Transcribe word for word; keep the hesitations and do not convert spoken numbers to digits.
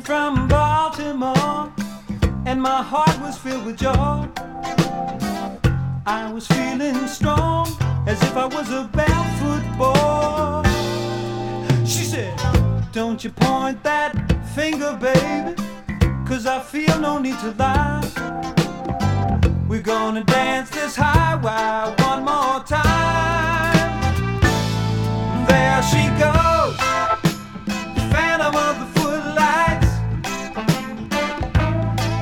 from Baltimore, and my heart was filled with joy. I was feeling strong, as if I was a barefoot boy. She said, don't you point that finger, baby, 'cause I feel no need to lie. We're gonna dance this highway one more